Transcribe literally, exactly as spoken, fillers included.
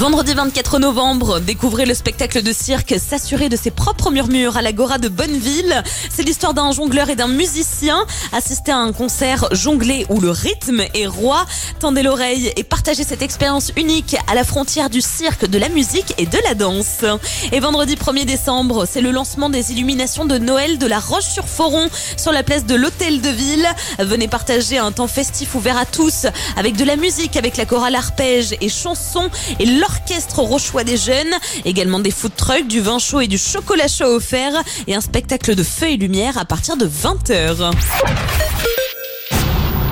Vendredi vingt-quatre novembre, découvrez le spectacle de cirque S'assurer de ses propres murmures à l'Agora de Bonneville. C'est l'histoire d'un jongleur et d'un musicien. Assistez à un concert jonglé où le rythme est roi. Tendez l'oreille et partagez cette expérience unique à la frontière du cirque, de la musique et de la danse. Et vendredi premier décembre, c'est le lancement des illuminations de Noël de la Roche-sur-Foron sur la place de l'Hôtel de Ville. Venez partager un temps festif ouvert à tous avec de la musique, avec la chorale arpège et chansons et l'orchestre rochois des jeunes. Également des food trucks, du vin chaud et du chocolat chaud offerts et un spectacle de feu et lumière à partir de vingt heures.